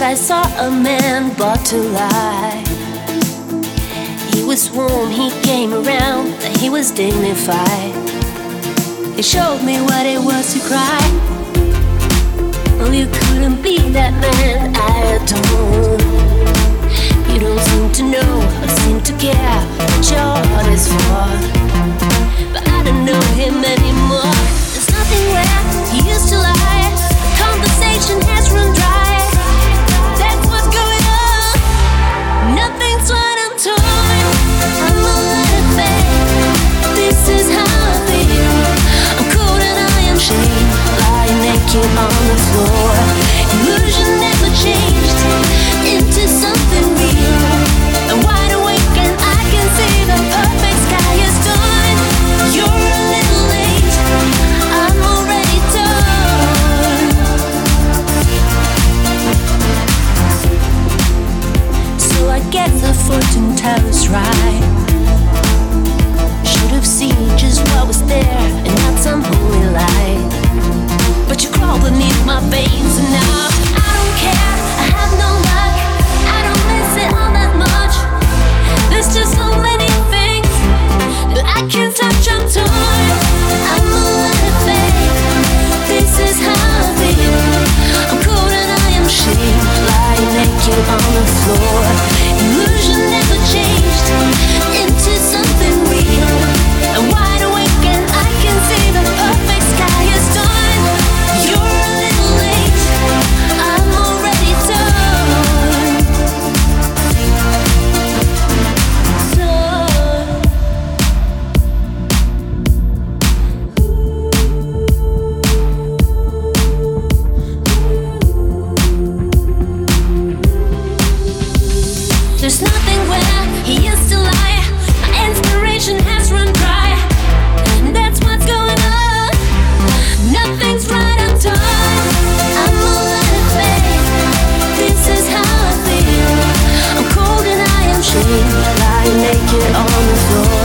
I saw a man brought to life. He was warm, he came around, he was dignified. He showed me what it was to cry. Oh, you couldn't be that man I adore. You don't seem to know or seem to care what your heart is for. But I don't know him anymore. There's nothing where he used to lie. Conversation has run dry. That's what's going on. Nothing's what I'm told. I'm a little fake. This is how I feel. I'm cold and I am shamed, lying naked on the floor. Illusion never changed into something real. I'm wide awake and I can see the perfect sky is done. You're a little late. I'm already done. So I guess the fortune teller's right. Should have seen just what was there and not some holy light. But you crawl beneath my veins and now I don't care, I have no luck. I don't miss it all that much. There's just so many things that I can't touch, I'm torn. I'm a little fake. This is how I feel. I'm cold and I am shamed, lying naked on the floor. Illusion never changed into something real. I'm wide awake and I can see the perfect sky is done. You're a little late. I'm already done. There's nothing where he used to lie. My inspiration has run dry. And that's what's going on. Nothing's right, I'm done. I'm a little fake. This is how I feel. I'm cold and I am shamed, lying naked on the floor.